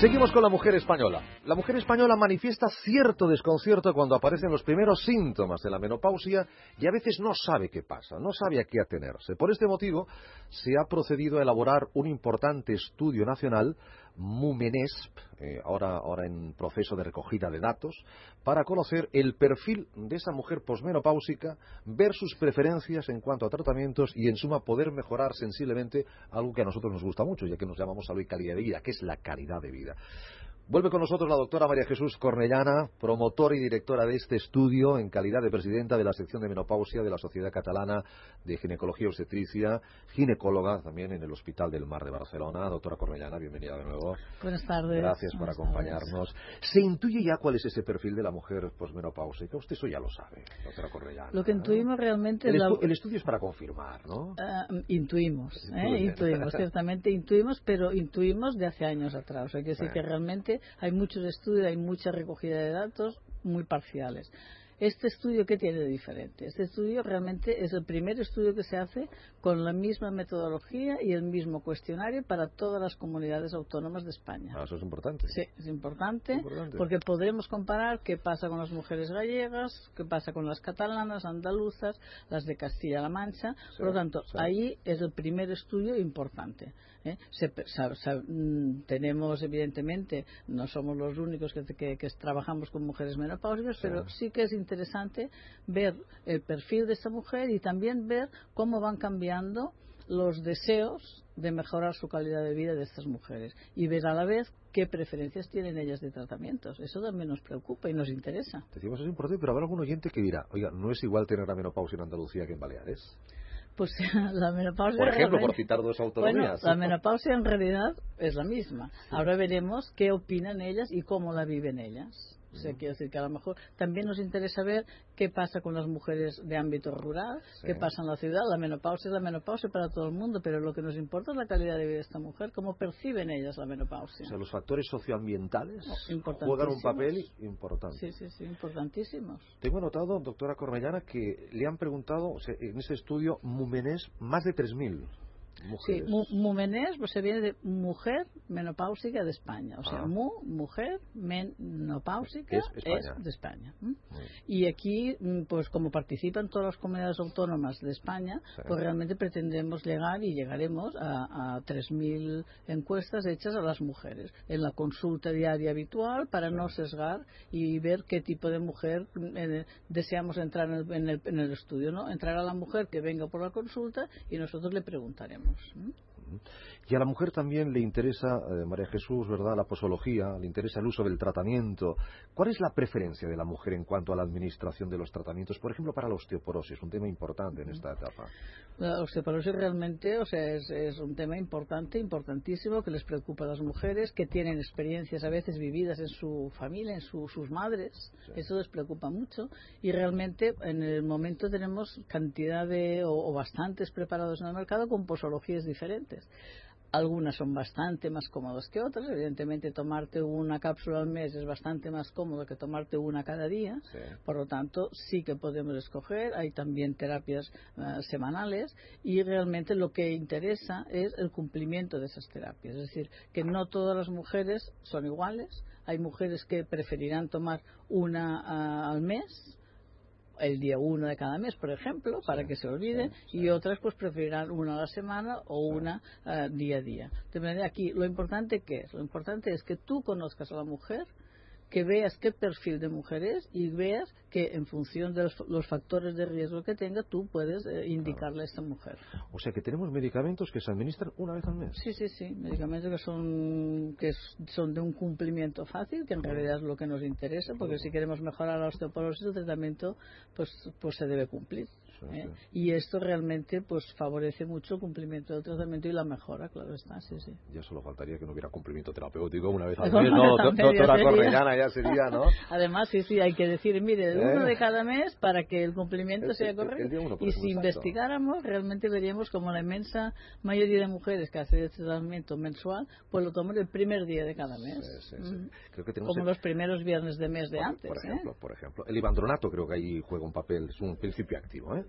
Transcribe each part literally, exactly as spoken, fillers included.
Seguimos con la mujer española. La mujer española manifiesta cierto desconcierto cuando aparecen los primeros síntomas de la menopausia y a veces no sabe qué pasa, no sabe a qué atenerse. Por este motivo se ha procedido a elaborar un importante estudio nacional, MUMENESP, eh, ahora, ahora en proceso de recogida de datos, para conocer el perfil de esa mujer posmenopáusica, ver sus preferencias en cuanto a tratamientos y, en suma, poder mejorar sensiblemente algo que a nosotros nos gusta mucho, ya que nos llamamos salud y calidad de vida, que es la calidad de vida. Vuelve con nosotros la doctora María Jesús Cornellana, promotora y directora de este estudio en calidad de presidenta de la sección de menopausia de la Sociedad Catalana de Ginecología y Obstetricia, ginecóloga también en el Hospital del Mar de Barcelona. Doctora Cornellana, bienvenida de nuevo. Buenas tardes. Gracias por Buenas acompañarnos. tardes. ¿Se intuye ya cuál es ese perfil de la mujer posmenopáusica? Usted eso ya lo sabe, doctora Cornellana. Lo que intuimos realmente... El, estu la... el estudio es para confirmar, ¿no? Uh, intuimos, ¿eh? intuimos, ciertamente intuimos, pero intuimos de hace años atrás. O sea, hay que decir que realmente hay muchos estudios, hay mucha recogida de datos muy parciales. Este estudio, ¿qué tiene de diferente? Este estudio realmente es el primer estudio que se hace con la misma metodología y el mismo cuestionario para todas las comunidades autónomas de España. Ah, eso es importante. Sí, es importante, importante porque podremos comparar qué pasa con las mujeres gallegas, qué pasa con las catalanas, andaluzas, las de Castilla-La Mancha. Sí, por lo tanto, sí. Ahí es el primer estudio importante. ¿eh? Se, sa, sa, tenemos, evidentemente, no somos los únicos que, que, que trabajamos con mujeres menopáusicas, sí. Pero sí que es interesante interesante ver el perfil de esta mujer y también ver cómo van cambiando los deseos de mejorar su calidad de vida de estas mujeres y ver a la vez qué preferencias tienen ellas de tratamientos. Eso también nos preocupa y nos interesa. Decimos, es importante, pero habrá algún oyente que dirá, oiga, ¿no es igual tener la menopausia en Andalucía que en Baleares? Pues la menopausia... Por ejemplo, por citar dos autonomías. Bueno, la menopausia en realidad es la misma. Sí. Ahora veremos qué opinan ellas y cómo la viven ellas. O sea, quiero decir que a lo mejor también nos interesa ver qué pasa con las mujeres de ámbito rural, sí. Qué pasa en la ciudad. La menopausia es la menopausia para todo el mundo, pero lo que nos importa es la calidad de vida de esta mujer, cómo perciben ellas la menopausia. O sea, los factores socioambientales oh, juegan un papel importante. Sí, sí, sí, importantísimos. Tengo notado, doctora Cornellana, que le han preguntado, o sea, en ese estudio MUMENES, más de tres mil. Mujeres. Sí, MUMENES pues se viene de mujer menopáusica de España. O sea, ah. mu, mujer menopáusica es, España. es de España. ¿Mm? Y aquí, pues como participan todas las comunidades autónomas de España, sí. Pues realmente pretendemos llegar y llegaremos a, a tres mil encuestas hechas a las mujeres en la consulta diaria habitual para sí. No sesgar y ver qué tipo de mujer eh, deseamos entrar en el, en, el, en el estudio, ¿no? Entrar a la mujer que venga por la consulta y nosotros le preguntaremos. Y a la mujer también le interesa, eh, María Jesús, ¿verdad?, la posología, le interesa el uso del tratamiento. ¿Cuál es la preferencia de la mujer en cuanto a la administración de los tratamientos? Por ejemplo, para la osteoporosis, un tema importante en esta etapa. La osteoporosis realmente, o sea, es, es un tema importante, importantísimo, que les preocupa a las mujeres, que tienen experiencias a veces vividas en su familia, en su, sus madres. Sí. Eso les preocupa mucho. Y realmente, en el momento tenemos cantidad de, o, o bastantes preparados en el mercado con posologías diferentes. Algunas son bastante más cómodas que otras. Evidentemente, tomarte una cápsula al mes es bastante más cómodo que tomarte una cada día. Sí. Por lo tanto, sí que podemos escoger. Hay también terapias uh, semanales y realmente lo que interesa es el cumplimiento de esas terapias. Es decir, que no todas las mujeres son iguales. Hay mujeres que preferirán tomar una uh, al mes, el día uno de cada mes, por ejemplo, sí, para que se olviden, sí, sí. Y otras pues preferirán una a la semana o sí. Una uh, día a día. De manera aquí, lo importante ¿qué es? Lo importante es que tú conozcas a la mujer, que veas qué perfil de mujer es y veas que en función de los, los factores de riesgo que tenga, tú puedes eh, indicarle claro. A esta mujer. O sea que tenemos medicamentos que se administran una vez al mes. Sí, sí, sí, medicamentos que son que son de un cumplimiento fácil, que en realidad es lo que nos interesa, porque si queremos mejorar la osteoporosis, el tratamiento pues, pues se debe cumplir. Sí, ¿eh? Sí. Y esto realmente pues favorece mucho el cumplimiento del tratamiento y la mejora, claro está, sí, sí. Ya solo faltaría que no hubiera cumplimiento terapéutico una vez al mes, no, doctora Cornellana, ya sería, ¿no? Además, sí, sí, hay que decir, mire, el uno ¿Eh? de cada mes para que el cumplimiento el, sea correcto. El, el uno, y si exacto. investigáramos, realmente veríamos como la inmensa mayoría de mujeres que hacen este tratamiento mensual, pues lo toman el primer día de cada mes. Sí, sí, sí. Mm. Creo que como el... los primeros viernes de mes de por, antes. Por ejemplo, ¿eh? por ejemplo, el ibandronato creo que ahí juega un papel, es un principio activo, ¿eh?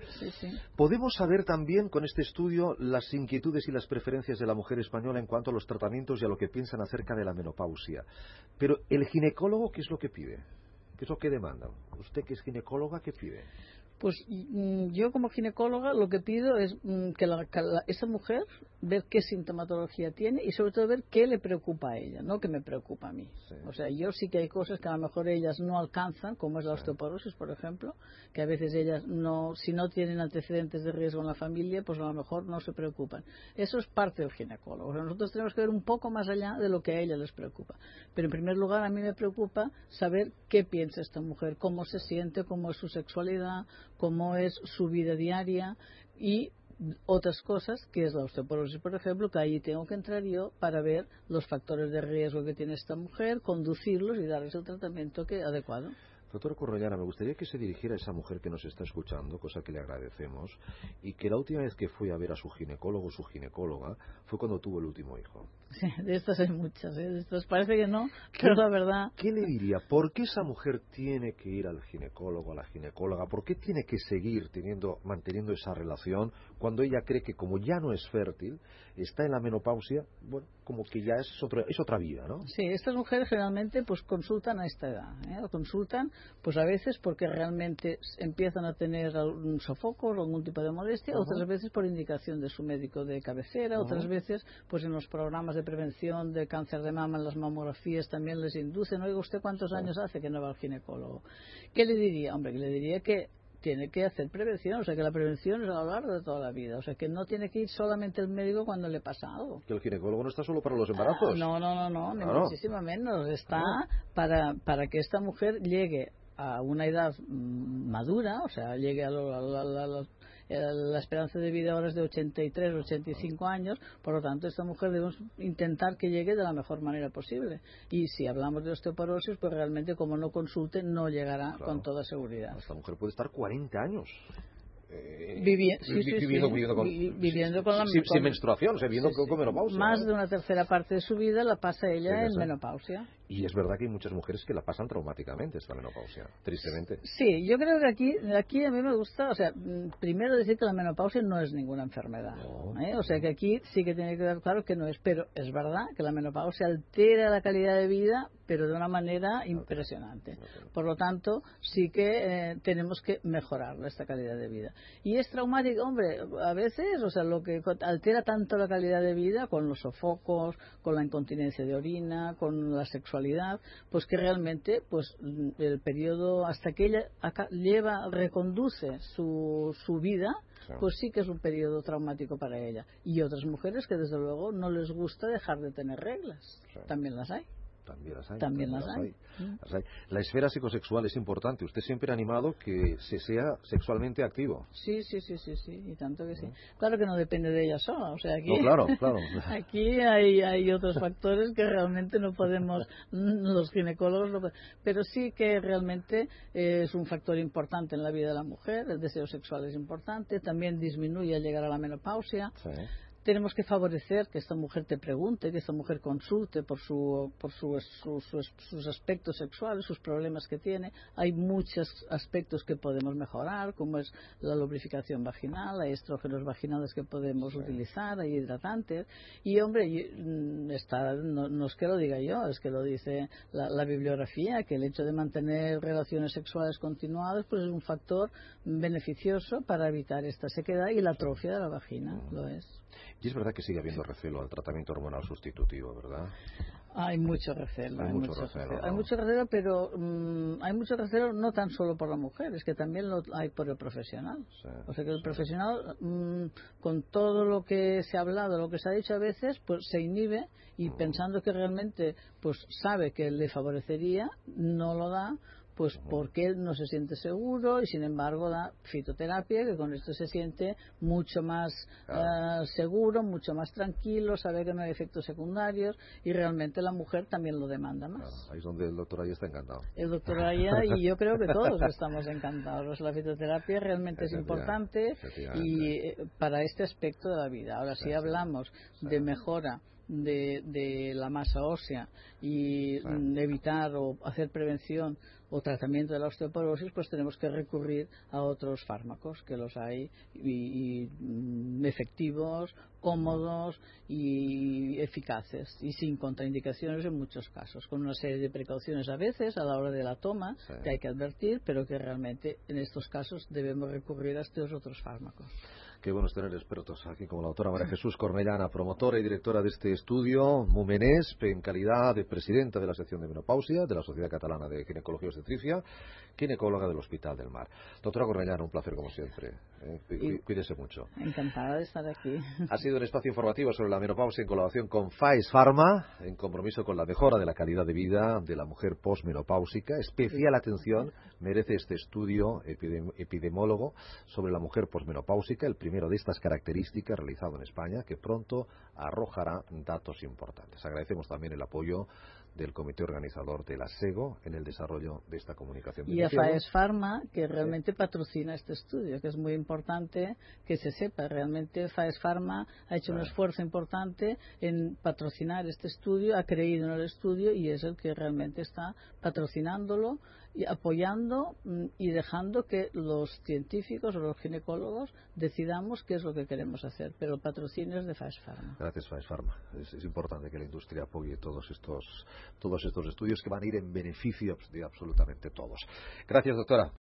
Sí, sí. Podemos saber también con este estudio las inquietudes y las preferencias de la mujer española en cuanto a los tratamientos y a lo que piensan acerca de la menopausia. Pero el ginecólogo, ¿qué es lo que pide? ¿Qué es lo que demanda? Usted que es ginecóloga, ¿qué pide? Pues mm, yo como ginecóloga lo que pido es mm, que, la, que la, esa mujer ver qué sintomatología tiene y sobre todo ver qué le preocupa a ella, no qué me preocupa a mí. Sí. O sea, yo sí que hay cosas que a lo mejor ellas no alcanzan, como es la osteoporosis, por ejemplo, que a veces ellas no, si no tienen antecedentes de riesgo en la familia, pues a lo mejor no se preocupan. Eso es parte del ginecólogo. O sea, nosotros tenemos que ver un poco más allá de lo que a ella les preocupa. Pero en primer lugar a mí me preocupa saber qué piensa esta mujer, cómo se siente, cómo es su sexualidad, cómo es su vida diaria y otras cosas, que es la osteoporosis, por ejemplo, que ahí tengo que entrar yo para ver los factores de riesgo que tiene esta mujer, conducirlos y darles el tratamiento que adecuado. Doctora Corrollana, me gustaría que se dirigiera a esa mujer que nos está escuchando, cosa que le agradecemos, y que la última vez que fui a ver a su ginecólogo o su ginecóloga fue cuando tuvo el último hijo. Sí, de estas hay muchas, ¿eh? De estas parece que no, pero la verdad... ¿Qué le diría? ¿Por qué esa mujer tiene que ir al ginecólogo, a la ginecóloga? ¿Por qué tiene que seguir teniendo, manteniendo esa relación cuando ella cree que como ya no es fértil, está en la menopausia, bueno, como que ya es, otro, es otra vida, ¿no? Sí, estas mujeres generalmente pues consultan a esta edad, ¿eh? O consultan pues a veces porque realmente empiezan a tener algún sofocos o algún tipo de molestia, uh-huh. Otras veces por indicación de su médico de cabecera, uh-huh. Otras veces pues en los programas de prevención de cáncer de mama, en las mamografías también les inducen. Oiga, ¿usted cuántos años hace que no va al ginecólogo? ¿Qué le diría? Hombre, que le diría que tiene que hacer prevención, o sea que la prevención es a lo largo de toda la vida, o sea que no tiene que ir solamente el médico cuando le pasa algo. Que el ginecólogo no está solo para los embarazos. Ah, no, no, no, no, ni claro. muchísimo menos, está claro. para, para que esta mujer llegue a una edad mmm, madura, o sea, llegue a, lo, a, lo, a, lo, a lo, la esperanza de vida ahora es de ochenta y tres, ochenta y cinco años, por lo tanto esta mujer debemos intentar que llegue de la mejor manera posible. Y si hablamos de osteoporosis, pues realmente como no consulte no llegará claro. Con toda seguridad. Esta mujer puede estar cuarenta años. Eh, Vivi sí, sí, viviendo, sí. viviendo con, viviendo con la sin, con, sin menstruación, o sea, viviendo sí, con, sí. con menopausia. Más ¿no? de una tercera parte de su vida la pasa ella sí, en sí. menopausia. Y es verdad que hay muchas mujeres que la pasan traumáticamente esta menopausia, tristemente. Sí, yo creo que aquí, aquí a mí me gusta, o sea, primero decir que la menopausia no es ninguna enfermedad. No, ¿eh? O sea que aquí sí que tiene que quedar claro que no es, pero es verdad que la menopausia altera la calidad de vida, pero de una manera impresionante. Por lo tanto, sí que eh, tenemos que mejorar esta calidad de vida. Y es traumático, hombre, a veces, o sea, lo que altera tanto la calidad de vida con los sofocos, con la incontinencia de orina, con la sexualidad, pues que realmente, pues el periodo hasta que ella acá lleva, reconduce su, su vida, sí. Pues sí que es un periodo traumático para ella. Y otras mujeres que desde luego no les gusta dejar de tener reglas, sí. También las hay. También las hay. También, también las, las, hay. hay. las hay. La esfera psicosexual es importante. Usted siempre ha animado que se sea sexualmente activo. Sí, sí, sí, sí, sí, y tanto que sí. Claro que no depende de ella sola, o sea, aquí, no, claro, claro. Aquí hay, hay otros factores que realmente no podemos, los ginecólogos, no podemos, pero sí que realmente es un factor importante en la vida de la mujer, el deseo sexual es importante, también disminuye al llegar a la menopausia. Sí. Tenemos que favorecer que esta mujer te pregunte, que esta mujer consulte por, su, por su, su, su, sus aspectos sexuales, sus problemas que tiene. Hay muchos aspectos que podemos mejorar, como es la lubrificación vaginal, hay estrógenos vaginales que podemos sí. utilizar, hay hidratantes. Y, hombre, está, no, no es que lo diga yo, es que lo dice la, la bibliografía, que el hecho de mantener relaciones sexuales continuadas pues es un factor beneficioso para evitar esta sequedad y la atrofia de la vagina, sí. Lo es. Y es verdad que sigue habiendo recelo al tratamiento hormonal sustitutivo, ¿verdad? Hay mucho recelo. Hay, hay mucho, mucho recelo. recelo. ¿no? Hay mucho recelo, pero um, hay mucho recelo no tan solo por la mujer, es que también lo hay por el profesional. Sí, o sea que el sí. profesional, um, con todo lo que se ha hablado, lo que se ha dicho a veces, pues se inhibe y mm. pensando que realmente pues sabe que le favorecería, no lo da. Pues porque él no se siente seguro y sin embargo da fitoterapia, que con esto se siente mucho más claro. uh, seguro, mucho más tranquilo, sabe que no hay efectos secundarios y realmente la mujer también lo demanda más. Claro, ahí es donde el doctor Aya está encantado. El doctor Aya y yo creo que todos estamos encantados. La fitoterapia realmente es importante y eh, para este aspecto de la vida. Ahora, si sí, hablamos sí. de mejora de, de la masa ósea y sí. evitar o hacer prevención o tratamiento de la osteoporosis, pues tenemos que recurrir a otros fármacos, que los hay, y, y mm, efectivos, cómodos y eficaces, y sin contraindicaciones en muchos casos, con una serie de precauciones a veces a la hora de la toma, sí, que hay que advertir, pero que realmente en estos casos debemos recurrir a estos otros fármacos. Qué bueno es tener expertos aquí como la doctora María Jesús Cornellana, promotora y directora de este estudio, Mumenesp, en calidad de presidenta de la sección de menopausia de la Sociedad Catalana de Ginecología y Obstetricia, ginecóloga del Hospital del Mar. Doctora Cornellana, un placer como siempre. Eh, cuídese mucho. Encantada de estar aquí. Ha sido un espacio informativo sobre la menopausia en colaboración con Faes Pharma, en compromiso con la mejora de la calidad de vida de la mujer posmenopáusica. Especial atención merece este estudio epidem epidemiólogo sobre la mujer posmenopáusica, el primero de estas características realizado en España, que pronto arrojará datos importantes. Agradecemos también el apoyo del comité organizador de la SEGO en el desarrollo de esta comunicación. Y a Faes Pharma, que realmente patrocina este estudio, que es muy importante que se sepa. Realmente Faes Pharma ha hecho un esfuerzo importante en patrocinar este estudio, ha creído en el estudio y es el que realmente está patrocinándolo y apoyando y dejando que los científicos o los ginecólogos decidamos qué es lo que queremos hacer, pero el patrocinio es de Faes Pharma. Gracias, Faes Pharma. Es, es importante que la industria apoye todos estos todos estos estudios que van a ir en beneficio de absolutamente todos. Gracias, doctora.